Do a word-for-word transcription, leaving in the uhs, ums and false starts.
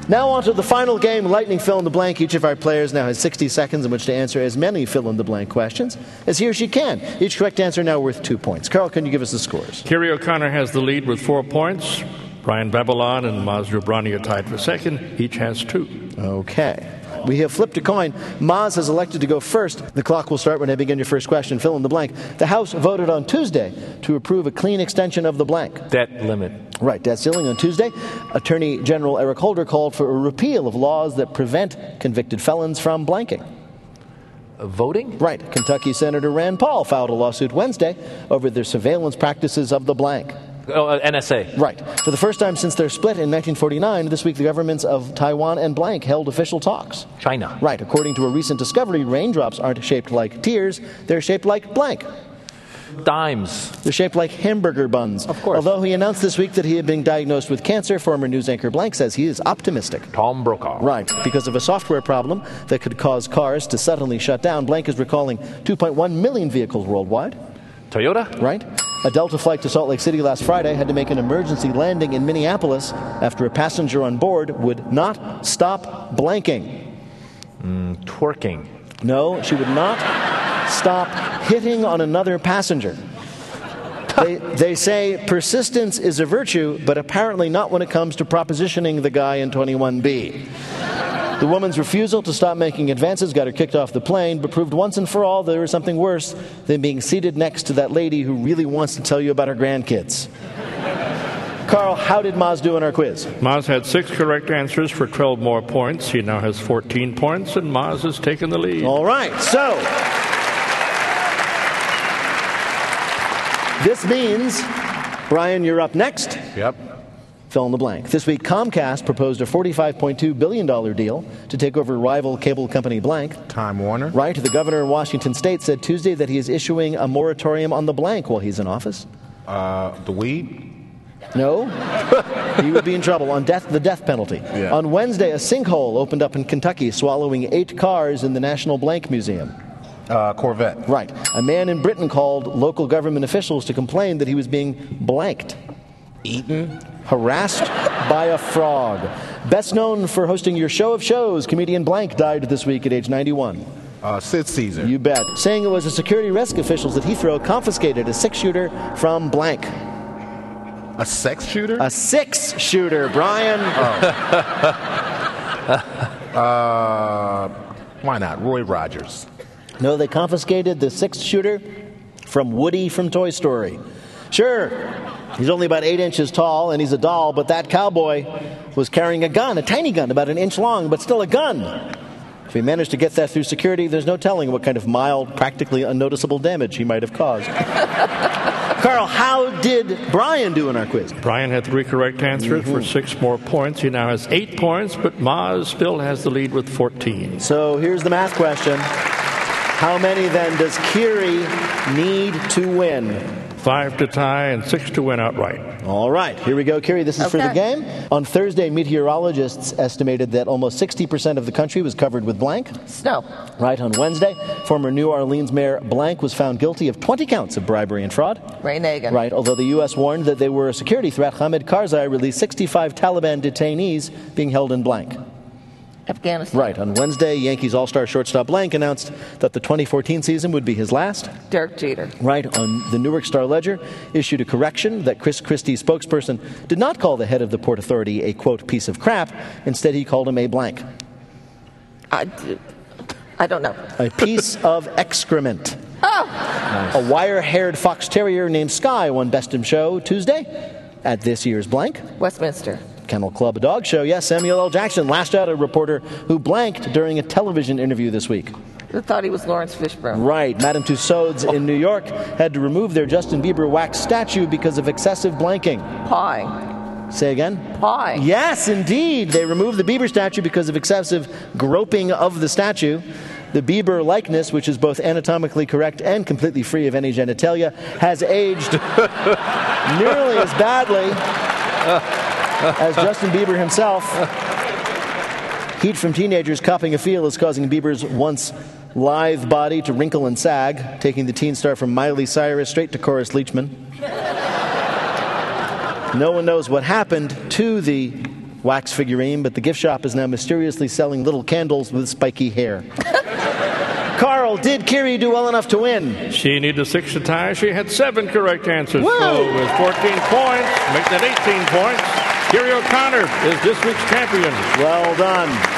Now on to the final game, Lightning Fill in the Blank. Each of our players now has sixty seconds in which to answer as many fill-in-the-blank questions as he or she can. Each correct answer now worth two points. Carl, can you give us the scores? Kerry O'Connor has the lead with four points. Brian Babylon and Maz Jobrani are tied for second. Each has two. Okay. We have flipped a coin. Maz has elected to go first. The clock will start when I begin your first question. Fill in the blank. The House voted on Tuesday to approve a clean extension of the blank. Debt limit. Right, debt ceiling on Tuesday. Attorney General Eric Holder called for a repeal of laws that prevent convicted felons from blanking. Uh, voting? Right. Kentucky Senator Rand Paul filed a lawsuit Wednesday over the surveillance practices of the blank. Oh, uh, N S A. Right. For the first time since their split in nineteen forty-nine, this week the governments of Taiwan and blank held official talks. China. Right. According to a recent discovery, raindrops aren't shaped like tears, they're shaped like blank. Dimes. They're shaped like hamburger buns. Of course. Although he announced this week that he had been diagnosed with cancer, former news anchor Blank says he is optimistic. Tom Brokaw. Right. Because of a software problem that could cause cars to suddenly shut down, Blank is recalling two point one million vehicles worldwide. Toyota. Right. A Delta flight to Salt Lake City last Friday had to make an emergency landing in Minneapolis after a passenger on board would not stop blanking. Mm, twerking. No, she would not stop hitting on another passenger. They, they say persistence is a virtue, but apparently not when it comes to propositioning the guy in twenty-one B. The woman's refusal to stop making advances got her kicked off the plane, but proved once and for all there was something worse than being seated next to that lady who really wants to tell you about her grandkids. Carl, how did Maz do in our quiz? Maz had six correct answers for twelve more points. He now has fourteen points, and Maz has taken the lead. All right, so this means, Brian, you're up next. Yep. Fill in the blank. This week, Comcast proposed a forty-five point two billion dollars deal to take over rival cable company blank. Time Warner. Right. The governor in Washington State said Tuesday that he is issuing a moratorium on the blank while he's in office. Uh, the weed. No. He would be in trouble on death, the death penalty. Yeah. On Wednesday, a sinkhole opened up in Kentucky, swallowing eight cars in the National Blank Museum. Uh, Corvette. Right. A man in Britain called local government officials to complain that he was being blanked. Eaten. Harassed by a frog. Best known for hosting your show of shows, comedian Blank died this week at age ninety-one. Uh, Sid Caesar. You bet. Saying it was the security risk officials at Heathrow confiscated a six-shooter from Blank. A sex shooter? A six-shooter, Brian. Oh. uh, why not? Roy Rogers. No, they confiscated the six-shooter from Woody from Toy Story. Sure, he's only about eight inches tall, and he's a doll, but that cowboy was carrying a gun, a tiny gun, about an inch long, but still a gun. If he managed to get that through security, there's no telling what kind of mild, practically unnoticeable damage he might have caused. Carl, how did Brian do in our quiz? Brian had three correct answers mm-hmm. for six more points. He now has eight points, but Maz still has the lead with fourteen. So here's the math question. How many, then, does Kiri need to win? Five to tie and six to win outright. All right. Here we go, Kiri. This is okay. for the game. On Thursday, meteorologists estimated that almost sixty percent of the country was covered with blank. Snow. Right. On Wednesday, former New Orleans Mayor Blank was found guilty of twenty counts of bribery and fraud. Ray Nagin. Right. Although the U S warned that they were a security threat, Hamid Karzai released sixty-five Taliban detainees being held in blank. Afghanistan. Right. On Wednesday, Yankees all-star shortstop Blank announced that the twenty fourteen season would be his last. Derek Jeter. Right. On the Newark Star-Ledger issued a correction that Chris Christie's spokesperson did not call the head of the Port Authority a, quote, piece of crap. Instead, he called him a blank. I, I don't know. A piece of excrement. Oh. Nice. A wire-haired fox terrier named Sky won Best in Show Tuesday at this year's blank. Westminster. Kennel Club Dog Show. Yes, Samuel L. Jackson lashed out a reporter who blanked during a television interview this week. I thought he was Lawrence Fishburne. Right. Madame Tussauds in New York had to remove their Justin Bieber wax statue because of excessive blanking. Pie. Say again? Pie. Yes, indeed. They removed the Bieber statue because of excessive groping of the statue. The Bieber likeness, which is both anatomically correct and completely free of any genitalia, has aged nearly as badly as Justin Bieber himself. Heat from teenagers copping a feel is causing Bieber's once lithe body to wrinkle and sag, taking the teen star from Miley Cyrus straight to Cloris Leachman. No one knows what happened to the wax figurine, but the gift shop is now mysteriously selling little candles with spiky hair. Carl, did Kiri do well enough to win? She needed six to tie. She had seven correct answers. Woo! So with fourteen points, making it eighteen points, Kiri O'Connor is this week's champion. Well done.